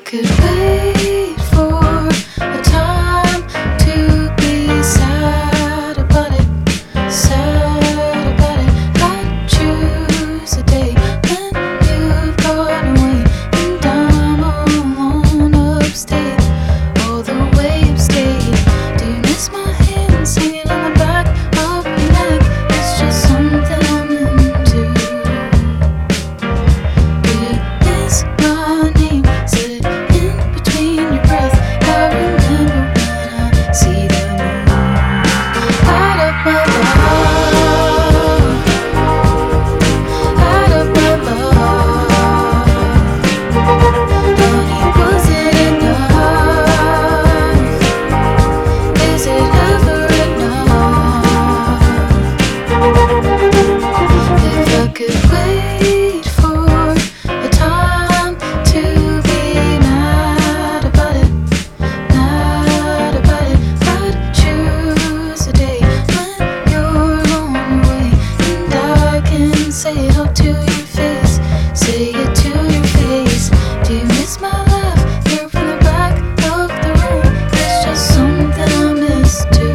could wait for a time to be sad about it, I'd choose a day when you've gone away and I'm all alone upstate, all the way upstate. Do you miss my hands hanging on the back of your neck? It's just something I'm into. Do you miss my name? Said it in between your breath. I remember when I see the moon out of my love, out of my love. Honey, was it enough? Is it ever enough? If I could wait for a time to be mad about it, I'd choose a day when you're on your way and I can say it all to your face, say it to your face. Do you miss my laugh here from the back of the room? It's just something I miss too.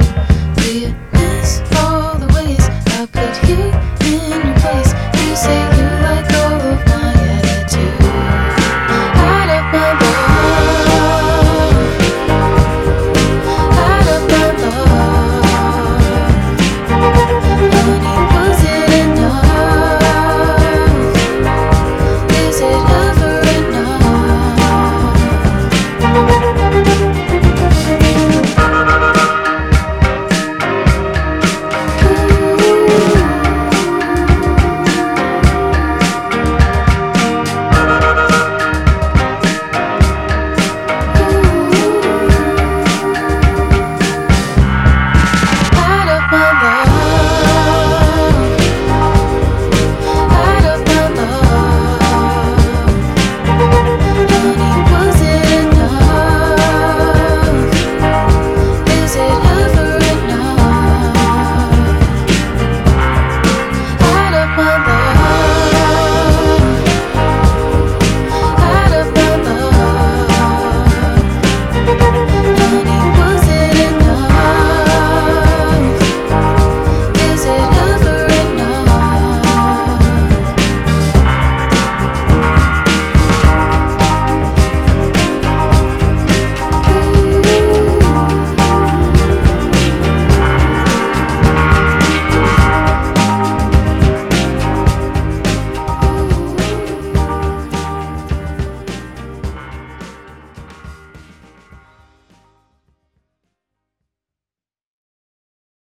Do you miss all the ways I put you in your place? You say